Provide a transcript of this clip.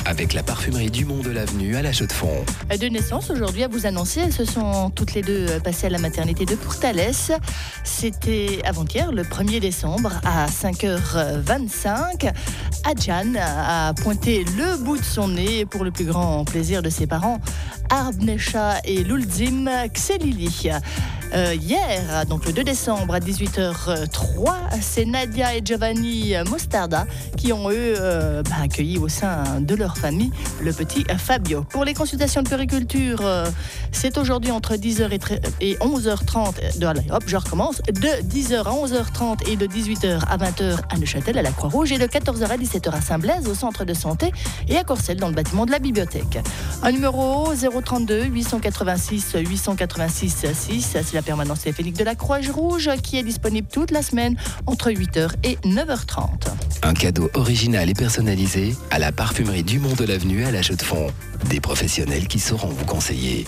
avec la parfumerie Dumont de l'Avenue à La Chaux-de-Fonds. De naissance aujourd'hui à vous annoncer, elles se sont toutes les deux passées à la maternité de Pourtalès. C'était avant-hier, le 1er décembre, à 5h25. Adjan a pointé le bout de son nez pour le plus grand plaisir de ses parents, Arbnesha et Lulzim Kselili. Hier, donc le 2 décembre à 18h03, c'est Nadia et Giovanni Mostarda qui ont accueilli au sein de leur famille le petit Fabio. Pour les consultations de puériculture, c'est aujourd'hui entre 10h et 11h30. Allez, hop, je recommence. De 10h à 11h30 et de 18h à 20h à Neuchâtel à la Croix-Rouge et de 14h à 17h à Saint-Blaise au centre de santé et à Corcelles dans le bâtiment de la bibliothèque. Un numéro 032 886 886 6, c'est la permanence téléphonique de la Croix-Rouge qui est disponible toute la semaine entre 8h et 9h30. Un cadeau original et personnalisé à la parfumerie Dumont de l'Avenue à La Chaux-de-Fonds. Des professionnels qui sauront vous conseiller.